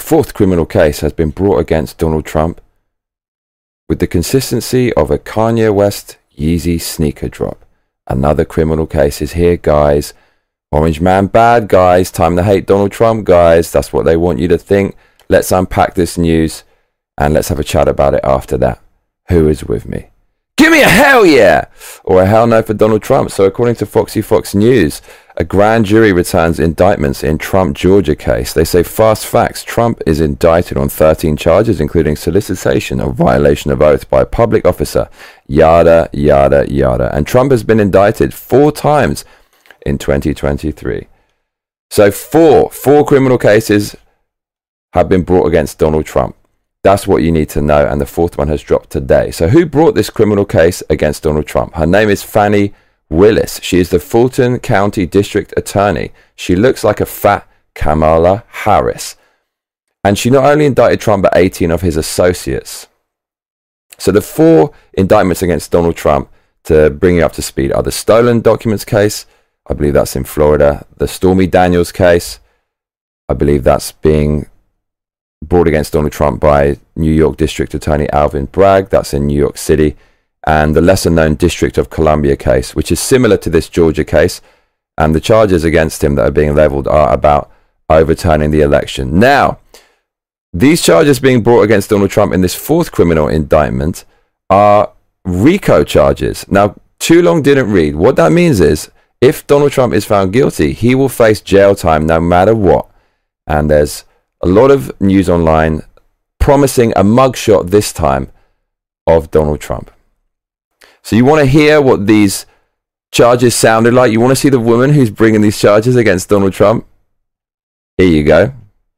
fourth criminal case has been brought against Donald Trump with the consistency of a Kanye West Yeezy sneaker drop. Another criminal case is here, guys. Orange man bad, guys. Time to hate Donald Trump, guys. That's what they want you to think. Let's unpack this news and let's have a chat about it after that. Who is with me? Give me a hell yeah! Or a hell no for Donald Trump. So according to Fox News, a grand jury returns indictments in Trump Georgia case. They say fast facts. Trump is indicted on 13 charges, including solicitation of violation of oath by a public officer. Yada, yada, yada. And Trump has been indicted 4 times in 2023. So four criminal cases have been brought against Donald Trump. That's what you need to know, and the 4th one has dropped today. So who brought this criminal case against Donald Trump? Her name is Fani Willis. She is the Fulton County District Attorney. She looks like a fat Kamala Harris. And she not only indicted Trump, but 18 of his associates. So the 4 indictments against Donald Trump, to bring you up to speed, are the stolen documents case. I believe that's in Florida. The Stormy Daniels case. I believe that's being brought against Donald Trump by New York District Attorney Alvin Bragg. That's in New York City. And the lesser-known District of Columbia case, which is similar to this Georgia case. And the charges against him that are being leveled are about overturning the election. Now, these charges being brought against Donald Trump in this 4th criminal indictment are RICO charges. Now, too long didn't read. What that means is, if Donald Trump is found guilty, he will face jail time no matter what. And there's a lot of news online promising a mugshot this time of Donald Trump. So you want to hear what these charges sounded like? You want to see the woman who's bringing these charges against Donald Trump? Here you go.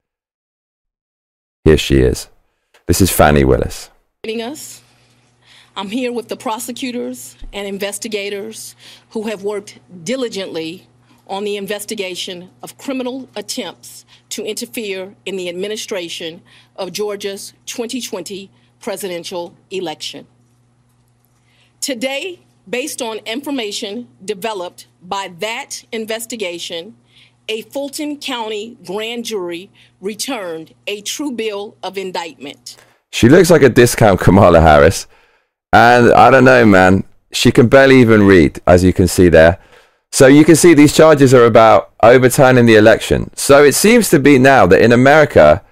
Here she is. This is Fani Willis. I'm here with the prosecutors and investigators who have worked diligently on the investigation of criminal attempts to interfere in the administration of Georgia's 2020 presidential election. Today, based on information developed by that investigation, a Fulton County grand jury returned a true bill of indictment. She looks like a discount Kamala Harris. And I don't know, man. She can barely even read, as you can see there. So you can see these charges are about overturning the election. So it seems to be now that in America,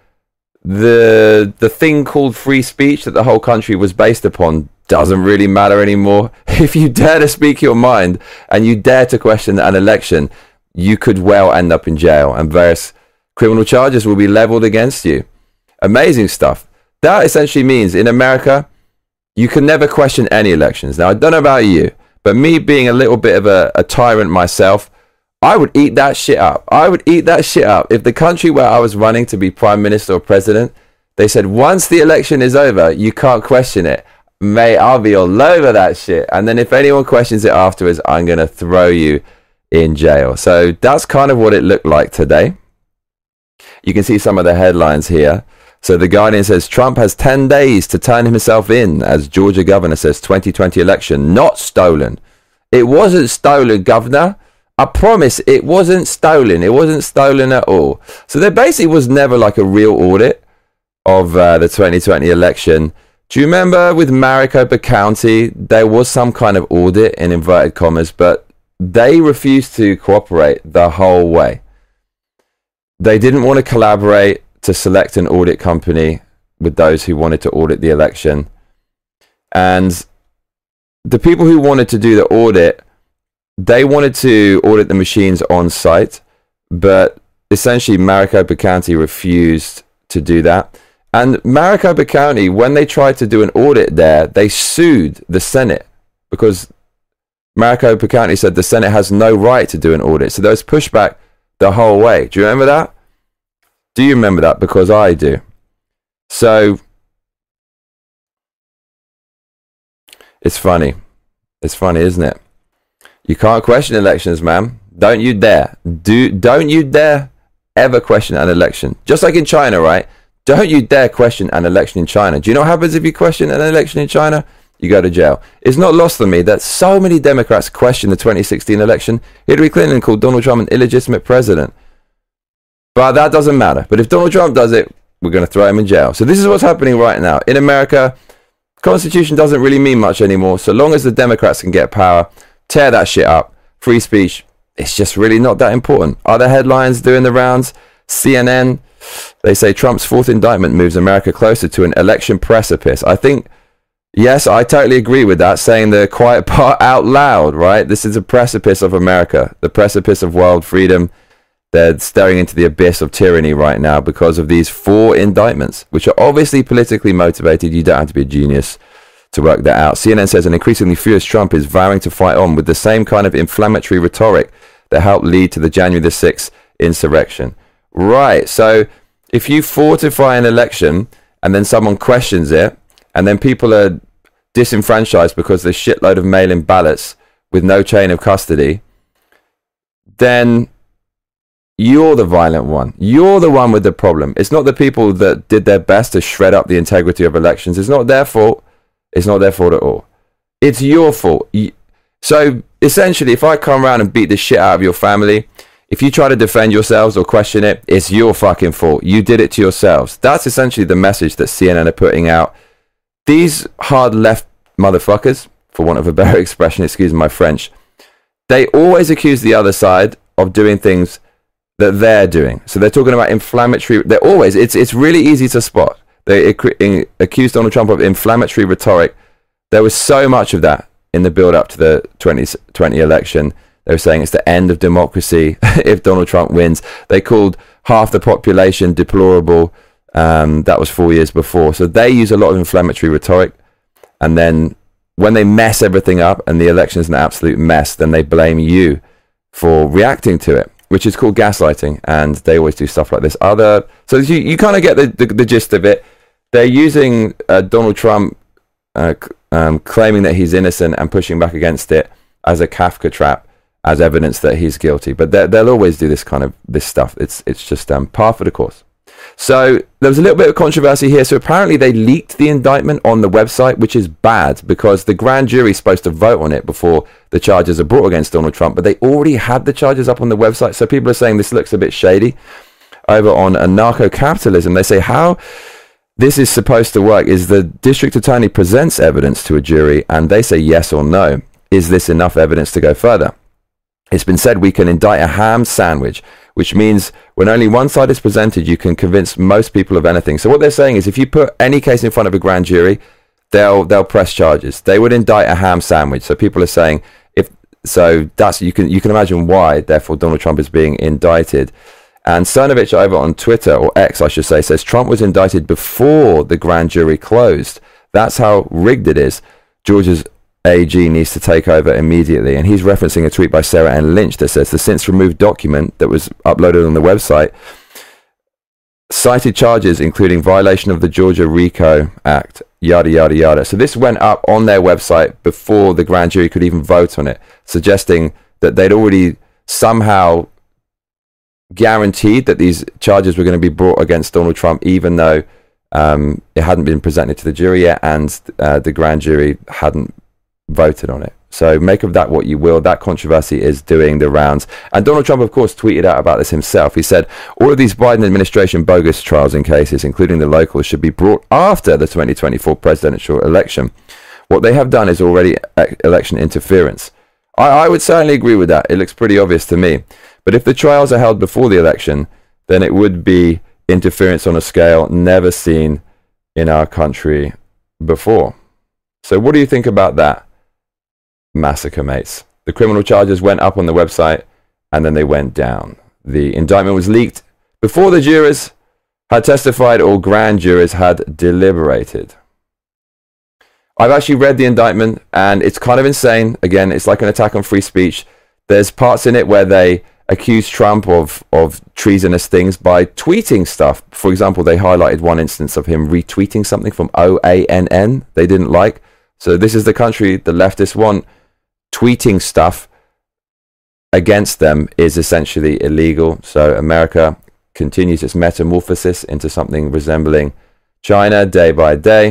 the thing called free speech that the whole country was based upon doesn't really matter anymore. If you dare to speak your mind and you dare to question an election, you could well end up in jail and various criminal charges will be leveled against you. Amazing stuff. That essentially means in America, you can never question any elections. Now, I don't know about you, but me being a little bit of a tyrant myself, I would eat that shit up. I would eat that shit up. If the country where I was running to be prime minister or president, they said, once the election is over, you can't question it. Mate, I'll be all over that shit. And then if anyone questions it afterwards, I'm going to throw you in jail. So that's kind of what it looked like today. You can see some of the headlines here. So The Guardian says Trump has 10 days to turn himself in as Georgia governor says 2020 election not stolen. It wasn't stolen, governor. I promise it wasn't stolen. It wasn't stolen at all. So there basically was never like a real audit of the 2020 election. Do you remember with Maricopa County, there was some kind of audit in inverted commas, but they refused to cooperate the whole way. They didn't want to collaborate to select an audit company with those who wanted to audit the election. And the people who wanted to do the audit, they wanted to audit the machines on site, but essentially Maricopa County refused to do that. And Maricopa County, when they tried to do an audit there, they sued the Senate because Maricopa County said the Senate has no right to do an audit. So there was pushback the whole way. Do you remember that? Do you remember that? Because I do. So it's funny. It's funny, isn't it? You can't question elections, man. Don't you dare. Don't you dare ever question an election. Just like in China, right? Don't you dare question an election in China. Do you know what happens if you question an election in China? You go to jail. It's not lost on me that so many Democrats question the 2016 election. Hillary Clinton called Donald Trump an illegitimate president. But that doesn't matter. But if Donald Trump does it, we're going to throw him in jail. So this is what's happening right now. In America, the Constitution doesn't really mean much anymore. So long as the Democrats can get power, tear that shit up. Free speech, it's just really not that important. Other headlines doing the rounds, CNN, they say Trump's fourth indictment moves America closer to an election precipice. I think, yes, I totally agree with that, saying the quiet part out loud, right? This is a precipice of America, the precipice of world freedom. They're staring into the abyss of tyranny right now because of these 4 indictments, which are obviously politically motivated. You don't have to be a genius to work that out. CNN says an increasingly furious Trump is vowing to fight on with the same kind of inflammatory rhetoric that helped lead to the January the 6th insurrection. Right, so if you fortify an election and then someone questions it, and then people are disenfranchised because there's a shitload of mail-in ballots with no chain of custody, then you're the violent one. You're the one with the problem. It's not the people that did their best to shred up the integrity of elections. It's not their fault. It's not their fault at all. It's your fault. So essentially, if I come around and beat the shit out of your family, if you try to defend yourselves or question it, it's your fucking fault. You did it to yourselves. That's essentially the message that CNN are putting out. These hard left motherfuckers, for want of a better expression, excuse my French, they always accuse the other side of doing things that they're doing. So they're talking about inflammatory. They're always. It's really easy to spot. They accused Donald Trump of inflammatory rhetoric. There was so much of that in the build-up to the 2020 election. They were saying it's the end of democracy if Donald Trump wins. They called half the population deplorable. That was 4 years before. So they use a lot of inflammatory rhetoric. And then when they mess everything up and the election is an absolute mess, then they blame you for reacting to it, which is called gaslighting. And they always do stuff like this. So you kind of get the gist of it. They're using Donald Trump claiming that he's innocent and pushing back against it as a Kafka trap, as evidence that he's guilty. But they'll always do this stuff. It's just par for the course. So there was a little bit of controversy here. So apparently they leaked the indictment on the website, which is bad because the grand jury is supposed to vote on it before the charges are brought against Donald Trump. But they already had the charges up on the website. So people are saying this looks a bit shady. Over on anarcho-capitalism, they say how this is supposed to work is the district attorney presents evidence to a jury and they say yes or no. Is this enough evidence to go further? It's been said we can indict a ham sandwich, which means when only one side is presented, you can convince most people of anything. So what they're saying is if you put any case in front of a grand jury, they'll press charges. They would indict a ham sandwich. So people are saying you can imagine why, therefore, Donald Trump is being indicted. And Cernovich over on Twitter, or X, I should say, says Trump was indicted before the grand jury closed. That's how rigged it is. Georgia's AG needs to take over immediately. And he's referencing a tweet by Sarah Ann Lynch that says the since removed document that was uploaded on the website cited charges including violation of the Georgia RICO Act, yada, yada, yada. So this went up on their website before the grand jury could even vote on it, suggesting that they'd already somehow guaranteed that these charges were going to be brought against Donald Trump, even though it hadn't been presented to the jury yet and the grand jury hadn't voted on it. So make of that what you will. That controversy is doing the rounds. And Donald Trump, of course, tweeted out about this himself. He said, all of these Biden administration bogus trials and cases, including the locals, should be brought after the 2024 presidential election. What they have done is already election interference. I would certainly agree with that. It looks pretty obvious to me. But if the trials are held before the election, then it would be interference on a scale never seen in our country before. So what do you think about that, massacre mates? The criminal charges went up on the website and then they went down. The indictment was leaked before the jurors had testified or grand jurors had deliberated. I've actually read the indictment and it's kind of insane. Again, it's like an attack on free speech. There's parts in it where they accuse Trump of treasonous things by tweeting stuff. For example, they highlighted one instance of him retweeting something from OANN they didn't like. So this is the country the leftists want. Tweeting stuff against them is essentially illegal. So America continues its metamorphosis into something resembling China day by day.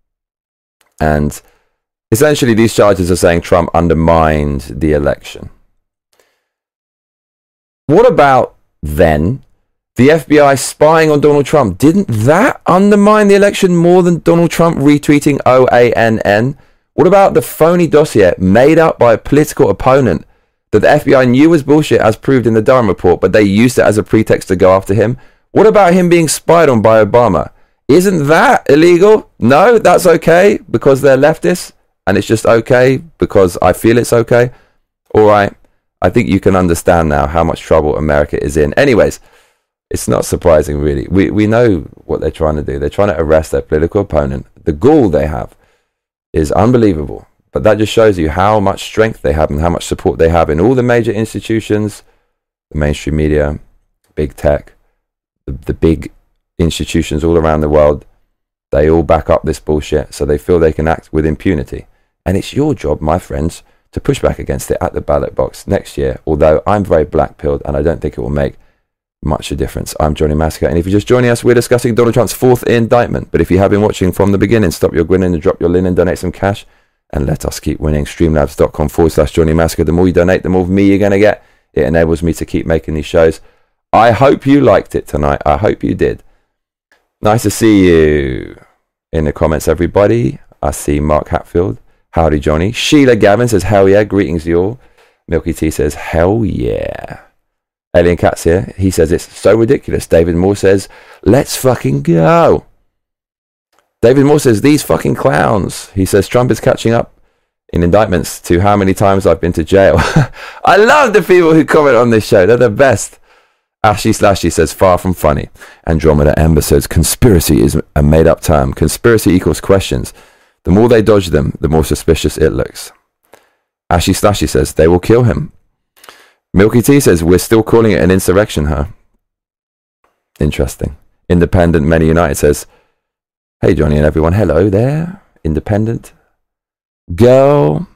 And essentially these charges are saying Trump undermined the election. What about then The FBI spying on Donald Trump. Didn't that undermine the election more than Donald Trump retweeting OANN? What about the phony dossier made up by a political opponent that the FBI knew was bullshit as proved in the Durham report, but they used it as a pretext to go after him? What about him being spied on by Obama? Isn't that illegal? No, that's okay because they're leftists and it's just okay because I feel it's okay. All right. I think you can understand now how much trouble America is in. Anyways, it's not surprising, really. We know what they're trying to do. They're trying to arrest their political opponent. The gall they have is unbelievable. But that just shows you how much strength they have and how much support they have in all the major institutions, the mainstream media, big tech, the big institutions all around the world. They all back up this bullshit, so they feel they can act with impunity. And it's your job, my friends, to push back against it at the ballot box next year. Although I'm very black-pilled and I don't think it will make much a difference. I'm Johnny Massacre, and if you're just joining us, we're discussing Donald Trump's fourth indictment. But if you have been watching from the beginning, stop your grinning and drop your linen, donate some cash, and let us keep winning. Streamlabs.com/Johnny Massacre. The more you donate, the more of me you're going to get. It enables me to keep making these shows. I hope you liked it tonight. I hope you did. Nice to see you in the comments, everybody. I see Mark Hatfield. Howdy, Johnny. Sheila Gavin says, hell yeah. Greetings, you all. Milky T says, hell yeah. Alien Cat's here. He says, it's so ridiculous. David Moore says, let's fucking go. David Moore says, these fucking clowns. He says, Trump is catching up in indictments to how many times I've been to jail. I love the people who comment on this show. They're the best. Ashley Slashy says, far from funny. Andromeda Ember says, conspiracy is a made-up term. Conspiracy equals questions. The more they dodge them, the more suspicious it looks. Ashley Slashy says, they will kill him. Milky T says, we're still calling it an insurrection, huh? Interesting. Independent Many United says, hey, Johnny and everyone. Hello there. Independent. Girl.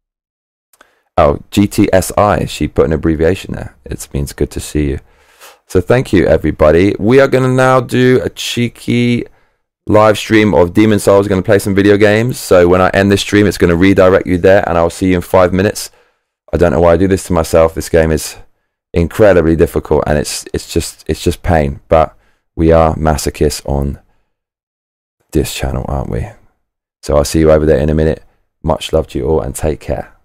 Oh, GTSI. She put an abbreviation there. It means good to see you. So thank you, everybody. We are going to now do a cheeky live stream of Demon Souls. We're going to play some video games. So when I end this stream, it's going to redirect you there, and I'll see you in 5 minutes. I don't know why I do this to myself. This game is incredibly difficult, and it's just pain. But we are masochists on this channel, aren't we? So I'll see you over there in a minute. Much love to you all, and take care.